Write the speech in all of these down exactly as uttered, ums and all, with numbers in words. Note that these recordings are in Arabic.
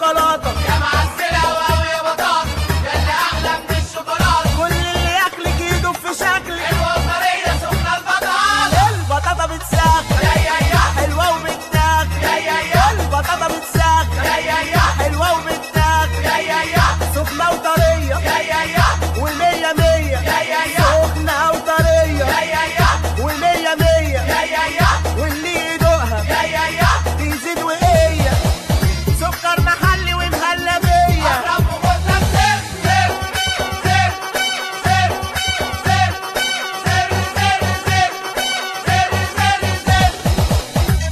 شوكولاته يا معسلة واو يا بطاطا ياللي احلى من الشوكولاته. كل اللي ياكلك يدوب في شكلك حلوة وطرية سخنة البطاطا. البطاطا بتسخن يا يا يا حلوه وبتاكل يا يا يا البطاطا بتسخن يا يا يا حلوه وبتاكل يا يا يا سخنه وطريه يا يا يا ومية مية يا يا يا سخنه وطريه يا يا يا ومية مية يا يا يا واللي يدوقها يا يا يا تزيد وهي سكر محلي ومهلة بيا قرب وخد لك سر سر سر سر سر سر سر سر سر سر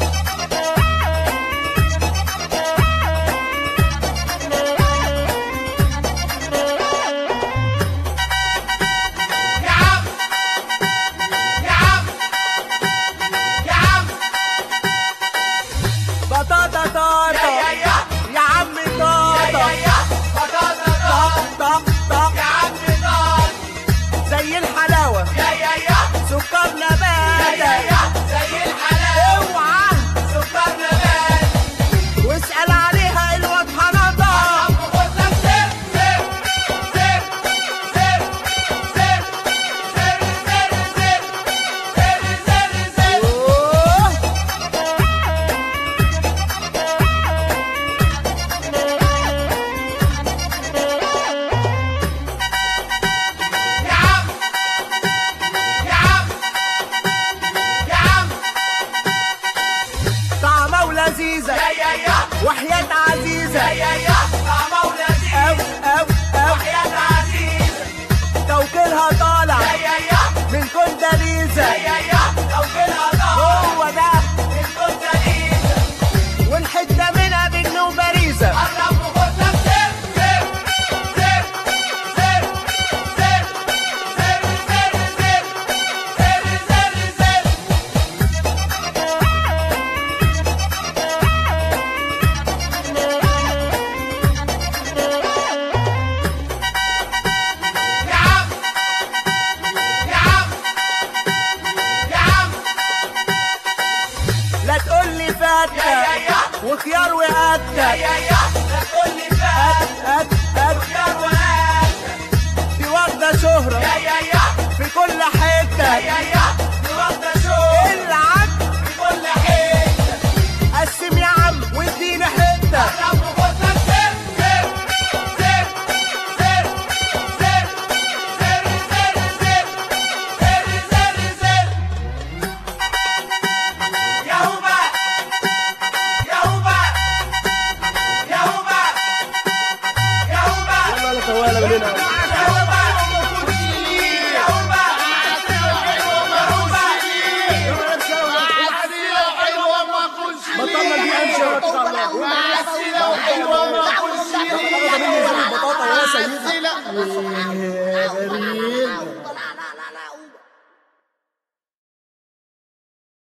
يا عم يا عم يا عم بطاطا طاطا يا يا يا يا عم يا طاطا يا يا بطاطا طاطا طق طق يا عم طاطا زي الحلاوة يا يا يا سكر يا يا نباتة يا زي الحلاوة اوعى سكر نبات. واسأل عليها الواضحة نضا قرب وخد لك سر سر سر سر سر سر سر سر سر سر أوه. يا عم يا عم يا عم طعمة ولذيذة يا يا يا وحياة يا عزيزة يا يا طعمة أو ولذيذ أو أو وحياة عزيزة. توكيلها يا طالع يا يا من كونداليزا يا يا يا لو كده طعمة هو ده الكنت لذيذة. والحتة منها بجنيه وبريزة قرب وخد لك سر سر سر سر سر سر سر سر سر سر سر يا عم يا عم يا عم لا تقولي يا فاتة يا يا وخيار يا وقتة يا يا لا تقول لي فات أت أت خيار وقت. دي واخدة شهرة يا يا يا في كل يا حتة يا يا دي واخدة شو العب في كل حتة. قسم يا عم واديني حتة قرب وخد لك سر سر سر سر سر سر سر سر سر سر سر يا هوبا يا هوبا يا هوبا يا هوبا ولا طوالة من هنا يا هوبا يا هوبا بطلنا دي امشي ولا تطلع معسلة وحلوة وما اكلش البطاطا ولا سيدة